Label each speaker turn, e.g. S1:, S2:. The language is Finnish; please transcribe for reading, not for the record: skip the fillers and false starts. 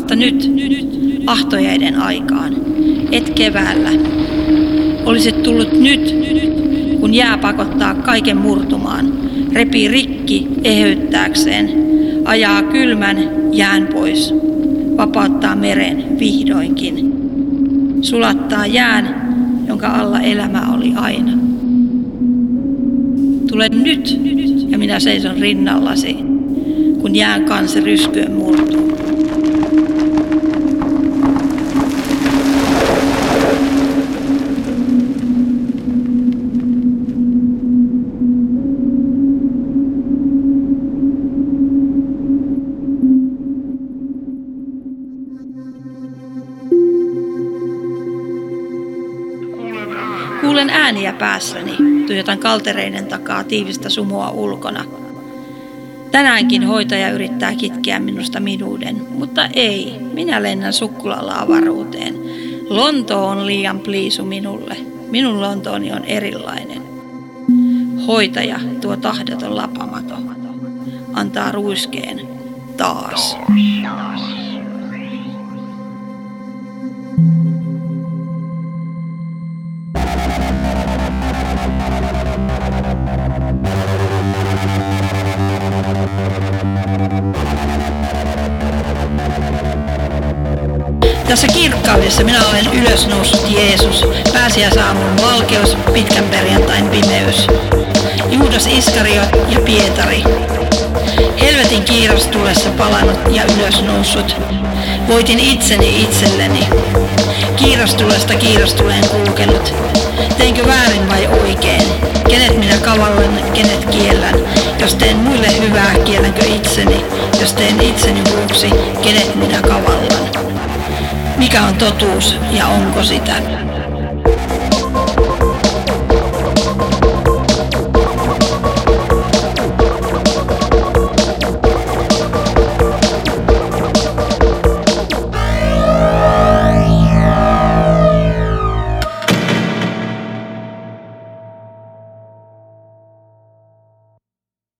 S1: Vasta nyt, ahtojaiden aikaan, et keväällä. Olisit tullut nyt, kun jää pakottaa kaiken murtumaan, repii rikki eheyttääkseen, ajaa kylmän jään pois, vapauttaa meren vihdoinkin, sulattaa jään, jonka alla elämä oli aina. Tule nyt, ja minä seison rinnallasi, kun jään kansi ryskyen murtuu. Kuulen ääniä päässäni, tuijotan kaltereiden takaa tiivistä sumua ulkona. Tänäänkin hoitaja yrittää kitkeä minusta minuuden, mutta ei, minä lennän sukkulalla avaruuteen. Lonto on liian pliisu minulle, minun Lontooni on erilainen. Hoitaja, tuo tahdoton lapamato, antaa ruiskeen taas. Tässä kirkkaudessa minä olen ylösnoussut Jeesus, pääsiäisaamun valkeus, pitkän perjantain pimeys. Juudas Iskariot ja Pietari. Helvetin kiirastulessa palannut ja ylösnoussut. Voitin itseni itselleni. Kiirastulesta kiirastuleen kulkenut. Teinkö väärin vai oikein? Kenet minä kavallan, kenet kiellän? Jos teen muille hyvää, kiellänkö itseni? Jos teen itseni vuoksi, kenet minä kavallan? Mikä on totuus ja onko sitä?